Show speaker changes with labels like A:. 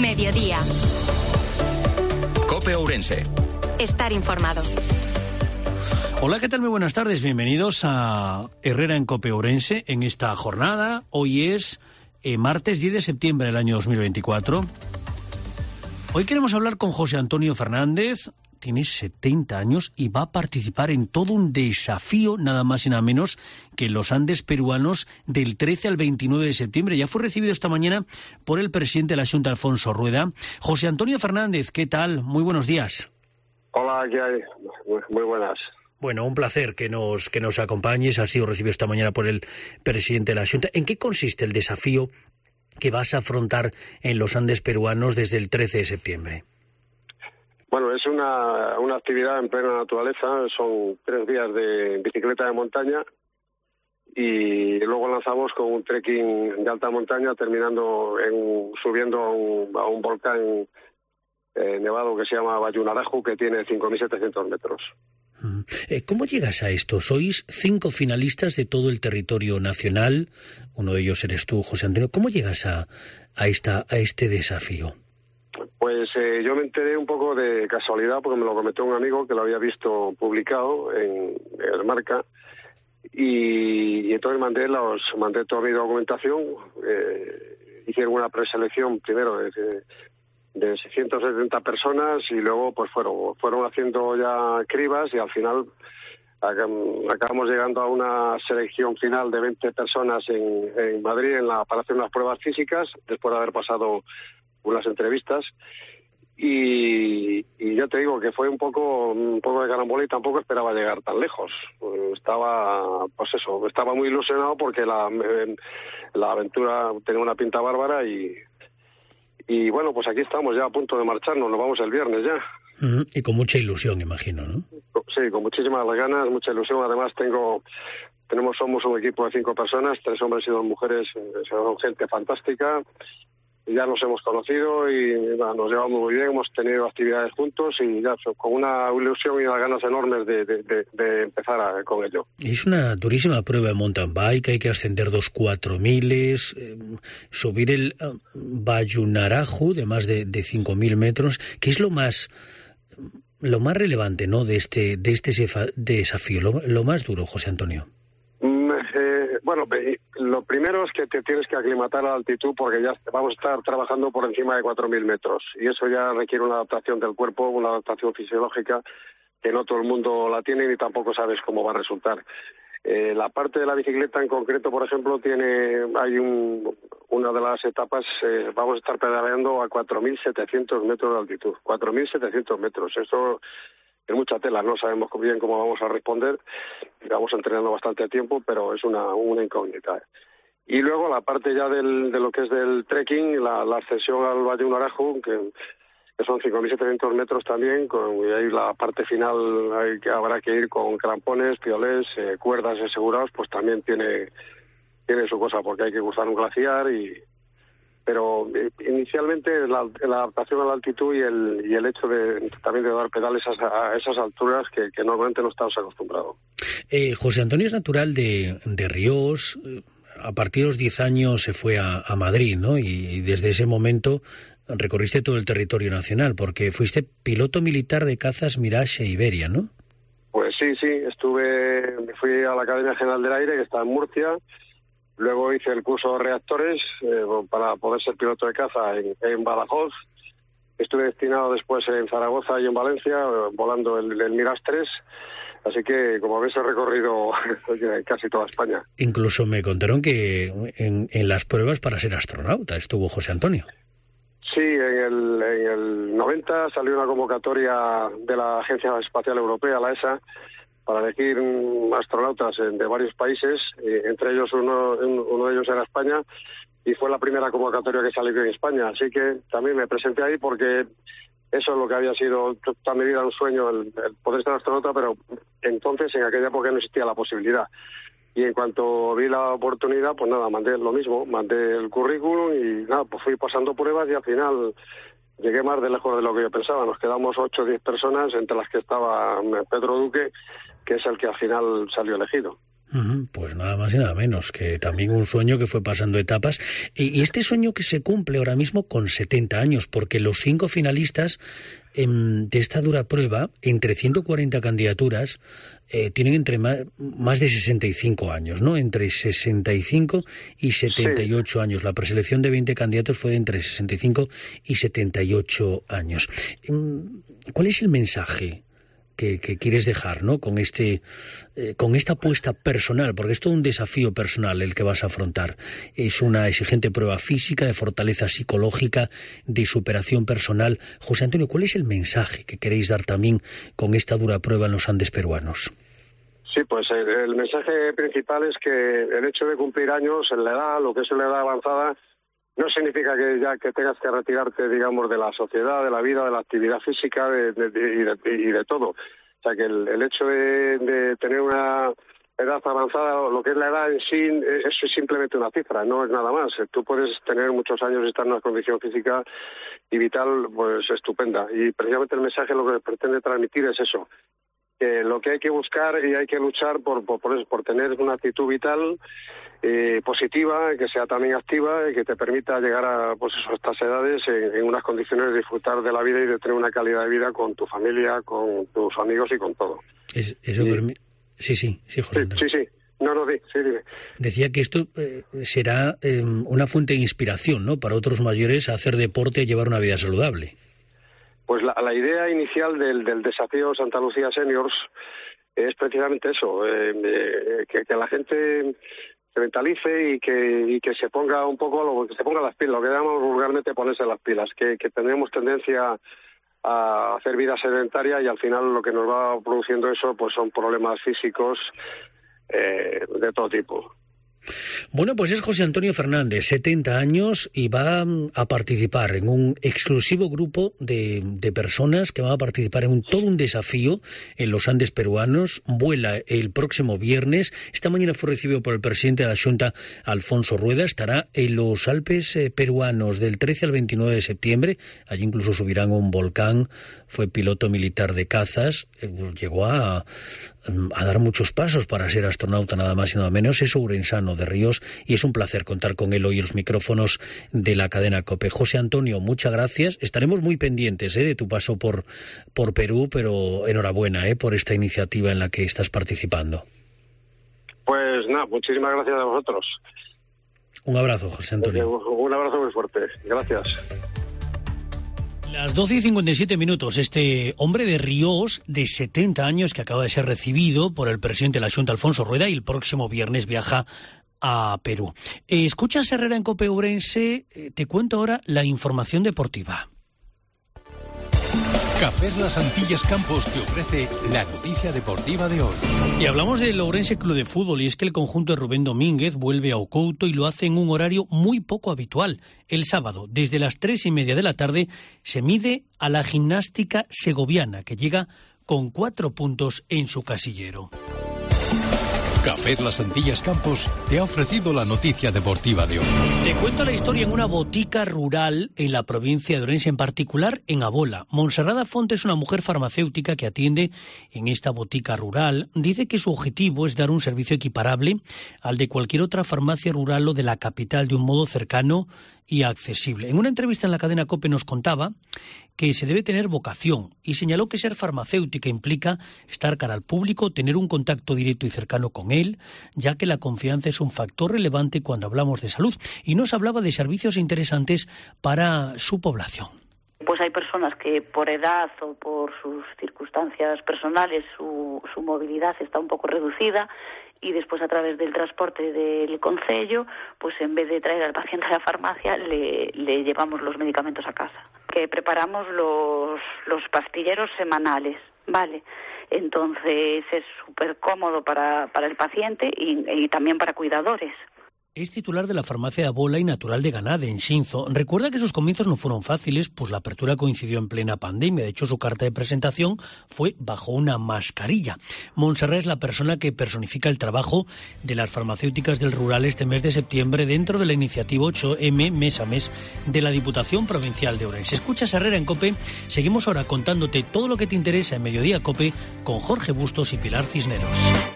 A: Mediodía.
B: COPE Ourense.
A: Estar informado.
C: Hola, ¿qué tal? Muy buenas tardes. Bienvenidos a Herrera en COPE Ourense en esta jornada. Hoy es martes 10 de septiembre del año 2024. Hoy queremos hablar con José Antonio Fernández. Tiene 70 años y va a participar en todo un desafío, nada más y nada menos, que los Andes peruanos del 13 al 29 de septiembre. Ya fue recibido esta mañana por el presidente de la Xunta, Alfonso Rueda. José Antonio Fernández, ¿qué tal? Muy buenos días.
D: Hola, ¿qué hay? Muy buenas.
C: Bueno, un placer que nos acompañes. Ha sido recibido esta mañana por el presidente de la Xunta. ¿En qué consiste el desafío que vas a afrontar en los Andes peruanos desde el 13 de septiembre?
D: Bueno, es una actividad en plena naturaleza. Son 3 días de bicicleta de montaña y luego lanzamos con un trekking de alta montaña, terminando subiendo a un volcán nevado que se llama Bayunaraju, que tiene 5.700 metros.
C: ¿Cómo llegas a esto? Sois 5 finalistas de todo el territorio nacional. Uno de ellos eres tú, José Antonio. ¿Cómo llegas a este desafío?
D: Pues yo me enteré un poco de casualidad porque me lo comentó un amigo que lo había visto publicado en el Marca y entonces mandé toda mi documentación. Hicieron una preselección primero de 670 personas y luego pues fueron haciendo ya cribas y al final acabamos llegando a una selección final de 20 personas en Madrid para hacer unas pruebas físicas después de haber pasado unas entrevistas y ya te digo que fue un poco de carambola y tampoco esperaba llegar tan lejos. Estaba muy ilusionado porque la aventura tenía una pinta bárbara y bueno, pues aquí estamos ya a punto de marcharnos, nos vamos el viernes ya.
C: Y con mucha ilusión, imagino, ¿no?
D: Sí, con muchísimas ganas, mucha ilusión. Además somos un equipo de 5 personas, 3 hombres y 2 mujeres, son gente fantástica. Ya nos hemos conocido y nos llevamos muy bien, hemos tenido actividades juntos y ya con una ilusión y unas ganas enormes de empezar con ello.
C: Es una durísima prueba de mountain bike, hay que ascender 2.4000, subir el Bayunaraju de más de 5.000 metros. ¿Qué es lo más relevante, ¿no?, de este desafío, lo más duro, José Antonio?
D: Bueno, lo primero es que te tienes que aclimatar a la altitud porque ya vamos a estar trabajando por encima de 4.000 metros y eso ya requiere una adaptación del cuerpo, una adaptación fisiológica que no todo el mundo la tiene ni tampoco sabes cómo va a resultar. La parte de la bicicleta en concreto, por ejemplo, hay una de las etapas, vamos a estar pedaleando a 4.700 metros de altitud, 4.700 metros, eso es mucha tela, no sabemos bien cómo vamos a responder, vamos entrenando bastante tiempo, pero es una incógnita. Y luego la parte ya de lo que es del trekking, la ascensión al Bayunaraju, que son 5.700 metros también, y ahí la parte final habrá que ir con crampones, piolés, cuerdas asegurados, pues también tiene su cosa, porque hay que cruzar un glaciar pero inicialmente la adaptación a la altitud y el hecho también de dar pedales a esas alturas que normalmente no estamos acostumbrados.
C: José Antonio es natural de Ríos. A partir de los 10 años se fue a Madrid, ¿no? Y desde ese momento recorriste todo el territorio nacional, porque fuiste piloto militar de cazas Mirage e Iberia, ¿no? Pues
D: sí, fui a la Academia General del Aire, que está en Murcia. Luego hice el curso de reactores para poder ser piloto de caza en Badajoz. Estuve destinado después en Zaragoza y en Valencia, volando el Mirage 3. Así que, como ves, he recorrido casi toda España. Incluso me contaron que en las pruebas para ser astronauta estuvo José Antonio. Sí, en el 90 salió una convocatoria de la Agencia Espacial Europea, la ESA, para elegir astronautas de varios países, entre ellos uno de ellos era España, y fue la primera convocatoria que salió en España, así que también me presenté ahí porque eso es lo que había sido toda mi vida un sueño, el poder ser astronauta, pero entonces en aquella época no existía la posibilidad. Y en cuanto vi la oportunidad, pues nada, mandé el currículum y nada, pues fui pasando pruebas y al final llegué más de lejos de lo que yo pensaba. Nos quedamos 8 o 10 personas, entre las que estaba Pedro Duque, que es el que al final salió elegido.
C: Pues nada más y nada menos, que también un sueño que fue pasando etapas. Y este sueño que se cumple ahora mismo con 70 años, porque los 5 finalistas de esta dura prueba, entre 140 candidaturas, tienen entre más de 65 años, ¿no? Entre 65 y 78 años. La preselección de 20 candidatos fue de entre 65 y 78 años. ¿Cuál es el mensaje que quieres dejar, ¿no? con esta apuesta personal, porque es todo un desafío personal el que vas a afrontar? Es una exigente prueba física, de fortaleza psicológica, de superación personal. José Antonio, ¿cuál es el mensaje que queréis dar también con esta dura prueba en los Andes peruanos?
D: Sí, pues el mensaje principal es que el hecho de cumplir años en la edad, lo que es una edad avanzada, no significa que tengas que retirarte, digamos, de la sociedad, de la vida, de la actividad física y de todo. O sea, que el hecho de tener una edad avanzada, lo que es la edad en sí, eso es simplemente una cifra, no es nada más. Tú puedes tener muchos años y estar en una condición física y vital, pues estupenda. Y precisamente el mensaje lo que pretende transmitir es eso, que lo que hay que buscar y hay que luchar por tener una actitud vital positiva, que sea también activa y que te permita llegar a estas edades en unas condiciones de disfrutar de la vida y de tener una calidad de vida con tu familia, con tus amigos y con todo. Sí,
C: José.
D: Sí. Dime.
C: Decía que esto será una fuente de inspiración, ¿no?, para otros mayores a hacer deporte y llevar una vida saludable.
D: Pues la idea inicial del desafío Santa Lucía Seniors es precisamente eso, que la gente se mentalice y que se ponga un poco, que se ponga las pilas, lo que llamamos vulgarmente ponerse las pilas, que tenemos tendencia a hacer vida sedentaria y al final lo que nos va produciendo eso pues son problemas físicos de todo tipo.
C: Bueno, pues es José Antonio Fernández, 70 años, y va a participar en un exclusivo grupo de personas que van a participar en todo un desafío en los Andes peruanos. Vuela el próximo viernes. Esta mañana fue recibido por el presidente de la Xunta, Alfonso Rueda. Estará en los Alpes peruanos del 13 al 29 de septiembre. Allí incluso subirán a un volcán. Fue piloto militar de cazas. Llegó a dar muchos pasos para ser astronauta, nada más y nada menos. Es ourensano de Ríos y es un placer contar con él hoy en los micrófonos de la cadena COPE. José Antonio, muchas gracias. Estaremos muy pendientes de tu paso por Perú, pero enhorabuena por esta iniciativa en la que estás participando.
D: Pues nada, muchísimas gracias a vosotros.
C: Un abrazo, José Antonio.
D: Un abrazo muy fuerte. Gracias.
C: Las 12:57, este hombre de Ríos, de 70 años, que acaba de ser recibido por el presidente de la Xunta, Alfonso Rueda, y el próximo viernes viaja a Perú. Escuchas Herrera en COPE Ourense, te cuento ahora la información deportiva.
A: Cafés Las Antillas Campos te ofrece la noticia deportiva de hoy.
C: Y hablamos del Ourense Club de Fútbol, y es que el conjunto de Rubén Domínguez vuelve a Ocouto y lo hace en un horario muy poco habitual. El sábado, desde las 3:30 de la tarde, se mide a la Gimnástica Segoviana, que llega con 4 puntos en su casillero.
A: Cafés Las Antillas Campos te ha ofrecido la noticia deportiva de hoy.
C: Te cuento la historia en una botica rural en la provincia de Ourense, en particular en Abola. Monserrada Fonte es una mujer farmacéutica que atiende en esta botica rural. Dice que su objetivo es dar un servicio equiparable al de cualquier otra farmacia rural o de la capital, de un modo cercano y accesible. En una entrevista en la cadena COPE nos contaba que se debe tener vocación y señaló que ser farmacéutica implica estar cara al público, tener un contacto directo y cercano con él, ya que la confianza es un factor relevante cuando hablamos de salud, y nos hablaba de servicios interesantes para su población.
B: Pues hay personas que por edad o por sus circunstancias personales su movilidad está un poco reducida, y después a través del transporte del concello, pues en vez de traer al paciente a la farmacia, le llevamos los medicamentos a casa. Que preparamos los pastilleros semanales, ¿vale? Entonces es súper cómodo para el paciente y también para cuidadores.
C: Es titular de la farmacia de Abola y natural de Ganade, en Xinzo. Recuerda que sus comienzos no fueron fáciles, pues la apertura coincidió en plena pandemia. De hecho, su carta de presentación fue bajo una mascarilla. Montserrat es la persona que personifica el trabajo de las farmacéuticas del rural este mes de septiembre dentro de la iniciativa 8M Mes a Mes de la Diputación Provincial de Ourense. Escuchas Herrera en COPE. Seguimos ahora contándote todo lo que te interesa en Mediodía COPE con Jorge Bustos y Pilar Cisneros.